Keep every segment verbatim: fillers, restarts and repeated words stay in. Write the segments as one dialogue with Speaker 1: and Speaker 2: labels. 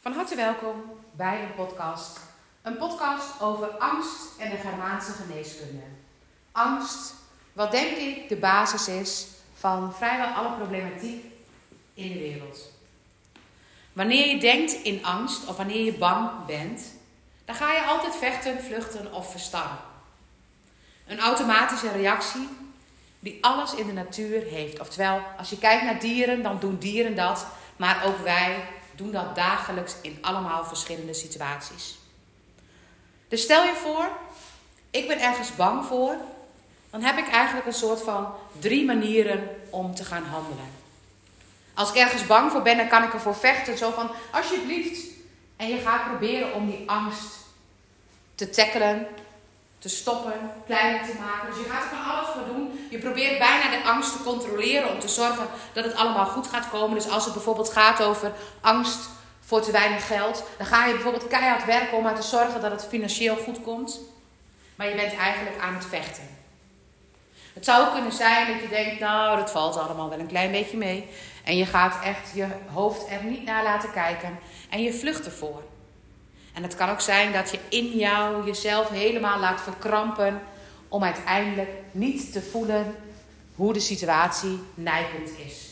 Speaker 1: Van harte welkom bij een podcast. Een podcast over angst en de Germaanse geneeskunde. Angst, wat denk ik de basis is van vrijwel alle problematiek in de wereld. Wanneer je denkt in angst of wanneer je bang bent, dan ga je altijd vechten, vluchten of verstarren. Een automatische reactie die alles in de natuur heeft. Oftewel, als je kijkt naar dieren, dan doen dieren dat, maar ook wij doen dat dagelijks in allemaal verschillende situaties. Dus stel je voor, ik ben ergens bang voor, dan heb ik eigenlijk een soort van drie manieren om te gaan handelen. Als ik ergens bang voor ben, dan kan ik ervoor vechten, zo van alsjeblieft. En je gaat proberen om die angst te tackelen, te stoppen, kleiner te maken. Dus je gaat er van alles voor doen. Je probeert bijna de angst te controleren om te zorgen dat het allemaal goed gaat komen. Dus als het bijvoorbeeld gaat over angst voor te weinig geld, dan ga je bijvoorbeeld keihard werken om maar te zorgen dat het financieel goed komt. Maar je bent eigenlijk aan het vechten. Het zou ook kunnen zijn dat je denkt, nou, dat valt allemaal wel een klein beetje mee. En je gaat echt je hoofd er niet naar laten kijken. En je vlucht ervoor. En het kan ook zijn dat je in jou jezelf helemaal laat verkrampen om uiteindelijk niet te voelen hoe de situatie nijpend is.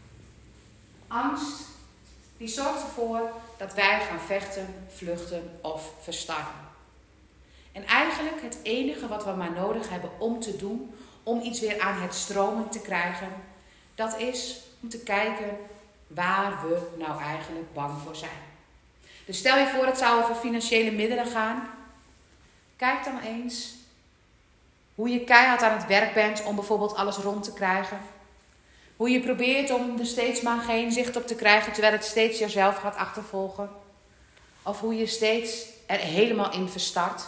Speaker 1: Angst, die zorgt ervoor dat wij gaan vechten, vluchten of verstarren. En eigenlijk het enige wat we maar nodig hebben om te doen, om iets weer aan het stromen te krijgen, dat is om te kijken waar we nou eigenlijk bang voor zijn. Dus stel je voor het zou over financiële middelen gaan. Kijk dan eens hoe je keihard aan het werk bent om bijvoorbeeld alles rond te krijgen. Hoe je probeert om er steeds maar geen zicht op te krijgen terwijl het steeds jezelf gaat achtervolgen. Of hoe je steeds er helemaal in verstart.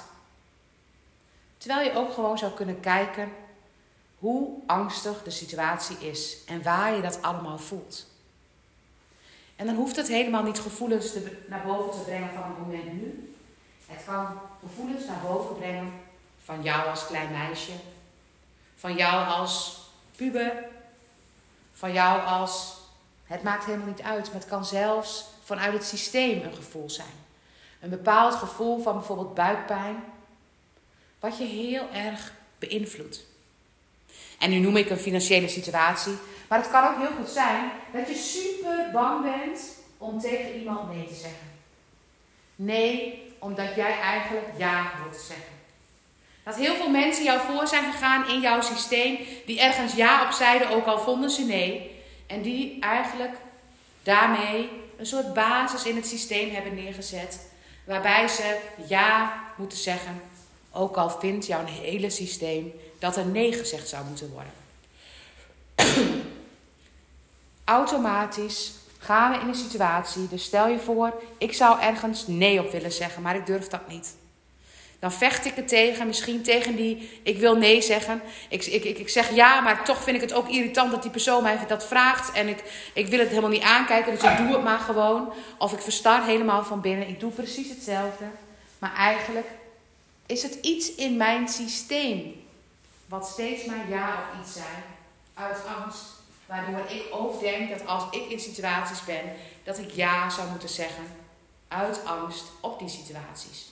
Speaker 1: Terwijl je ook gewoon zou kunnen kijken hoe angstig de situatie is en waar je dat allemaal voelt. En dan hoeft het helemaal niet gevoelens te, naar boven te brengen van het moment nu. Het kan gevoelens naar boven brengen van jou als klein meisje. Van jou als puber. Van jou als, het maakt helemaal niet uit. Maar het kan zelfs vanuit het systeem een gevoel zijn. Een bepaald gevoel van bijvoorbeeld buikpijn. Wat je heel erg beïnvloedt. En nu noem ik een financiële situatie. Maar het kan ook heel goed zijn dat je super bang bent om tegen iemand nee te zeggen. Nee, omdat jij eigenlijk ja wilt zeggen. Dat heel veel mensen jou voor zijn gegaan in jouw systeem, die ergens ja op zeiden, ook al vonden ze nee. En die eigenlijk daarmee een soort basis in het systeem hebben neergezet, waarbij ze ja moeten zeggen, ook al vindt jouw hele systeem dat er nee gezegd zou moeten worden. Automatisch gaan we in een situatie, dus stel je voor, ik zou ergens nee op willen zeggen, maar ik durf dat niet. Dan vecht ik er tegen, misschien tegen die, ik wil nee zeggen. Ik, ik, ik, ik zeg ja, maar toch vind ik het ook irritant dat die persoon mij dat vraagt. En ik, ik wil het helemaal niet aankijken, dus ik doe het maar gewoon. Of ik verstar helemaal van binnen, ik doe precies hetzelfde. Maar eigenlijk is het iets in mijn systeem wat steeds maar ja op iets zijn, uit angst. Waardoor ik ook denk dat als ik in situaties ben, dat ik ja zou moeten zeggen. Uit angst op die situaties.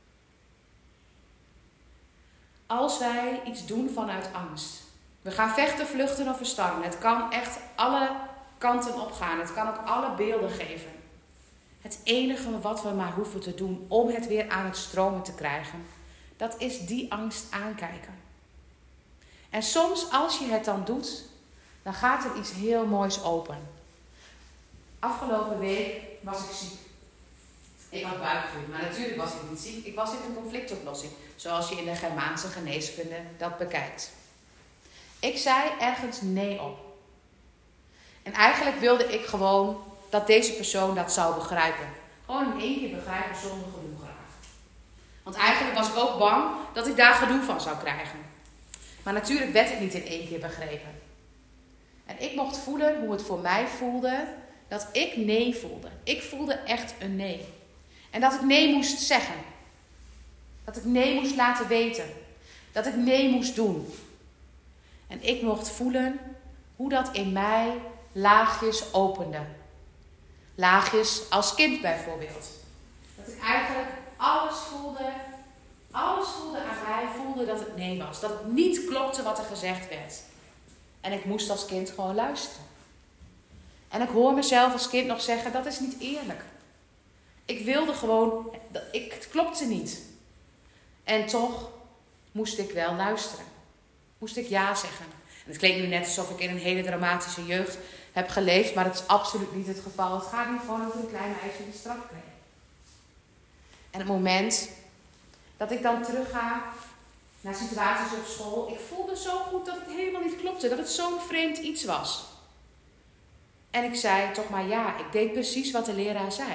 Speaker 1: Als wij iets doen vanuit angst. We gaan vechten, vluchten of verstarren. Het kan echt alle kanten op gaan. Het kan ook alle beelden geven. Het enige wat we maar hoeven te doen om het weer aan het stromen te krijgen, dat is die angst aankijken. En soms als je het dan doet, dan gaat er iets heel moois open. Afgelopen week was ik ziek. Ik had buikgevoel, maar natuurlijk was ik niet ziek. Ik was in een conflictoplossing, zoals je in de Germaanse geneeskunde dat bekijkt. Ik zei ergens nee op. En eigenlijk wilde ik gewoon dat deze persoon dat zou begrijpen. Gewoon in één keer begrijpen zonder gedoe graag. Want eigenlijk was ik ook bang dat ik daar gedoe van zou krijgen. Maar natuurlijk werd het niet in één keer begrepen. En ik mocht voelen hoe het voor mij voelde dat ik nee voelde. Ik voelde echt een nee. En dat ik nee moest zeggen. Dat ik nee moest laten weten. Dat ik nee moest doen. En ik mocht voelen hoe dat in mij laagjes opende. Laagjes als kind bijvoorbeeld. Dat ik eigenlijk alles voelde, alles voelde aan mij, voelde dat het nee was. Dat het niet klopte wat er gezegd werd. En ik moest als kind gewoon luisteren. En ik hoor mezelf als kind nog zeggen, dat is niet eerlijk. Ik wilde gewoon, ik, het klopte niet. En toch moest ik wel luisteren. Moest ik ja zeggen. En het klinkt nu net alsof ik in een hele dramatische jeugd heb geleefd, maar dat is absoluut niet het geval. Het gaat niet gewoon over een klein meisje die straf kreeg. En het moment dat ik dan terugga naar situaties op school, ik voelde zo goed dat het helemaal niet klopte, dat het zo'n vreemd iets was. En ik zei toch maar ja, ik deed precies wat de leraar zei.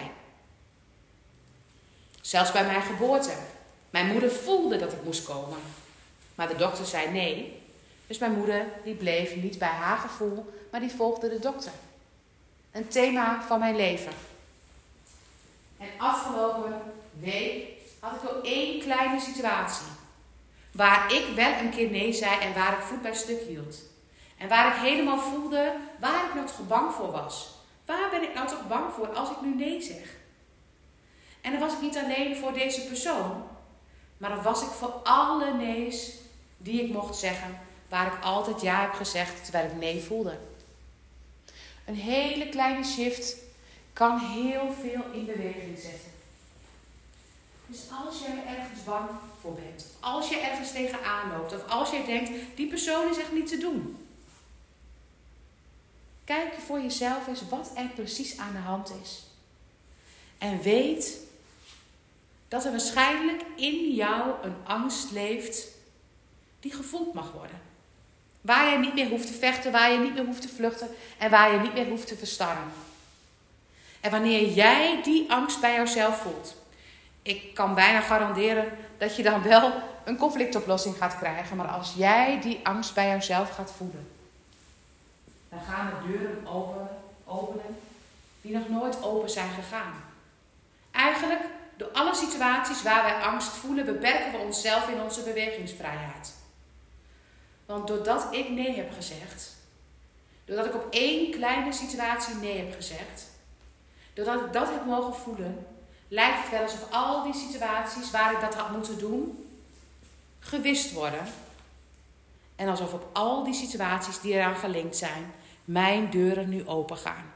Speaker 1: Zelfs bij mijn geboorte. Mijn moeder voelde dat ik moest komen. Maar de dokter zei nee. Dus mijn moeder die bleef niet bij haar gevoel, maar die volgde de dokter. Een thema van mijn leven. En afgelopen week had ik wel één kleine situatie. Waar ik wel een keer nee zei en waar ik voet bij stuk hield. En waar ik helemaal voelde waar ik nou toch bang voor was. Waar ben ik nou toch bang voor als ik nu nee zeg? En dan was ik niet alleen voor deze persoon. Maar dan was ik voor alle nee's die ik mocht zeggen. Waar ik altijd ja heb gezegd terwijl ik nee voelde. Een hele kleine shift kan heel veel in beweging zetten. Dus als jij ergens bang voor bent. Als je ergens tegenaan loopt. Of als jij denkt, die persoon is echt niet te doen. Kijk voor jezelf eens wat er precies aan de hand is. En weet dat er waarschijnlijk in jou een angst leeft die gevoeld mag worden. Waar je niet meer hoeft te vechten, waar je niet meer hoeft te vluchten en waar je niet meer hoeft te verstarren. En wanneer jij die angst bij jouzelf voelt, ik kan bijna garanderen dat je dan wel een conflictoplossing gaat krijgen. Maar als jij die angst bij jouzelf gaat voelen, dan gaan de deuren open, openen die nog nooit open zijn gegaan. Eigenlijk, door alle situaties waar wij angst voelen, beperken we onszelf in onze bewegingsvrijheid. Want doordat ik nee heb gezegd, doordat ik op één kleine situatie nee heb gezegd, doordat ik dat heb mogen voelen, lijkt het wel alsof al die situaties waar ik dat had moeten doen, gewist worden. En alsof op al die situaties die eraan gelinkt zijn, mijn deuren nu open gaan.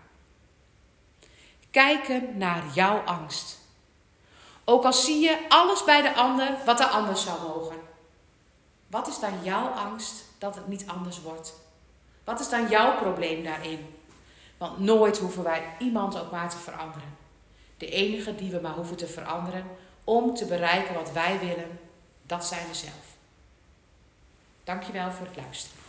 Speaker 1: Kijken naar jouw angst. Ook al zie je alles bij de ander wat er anders zou mogen. Wat is dan jouw angst dat het niet anders wordt? Wat is dan jouw probleem daarin? Want nooit hoeven wij iemand ook maar te veranderen. De enige die we maar hoeven te veranderen om te bereiken wat wij willen, dat zijn we zelf. Dankjewel voor het luisteren.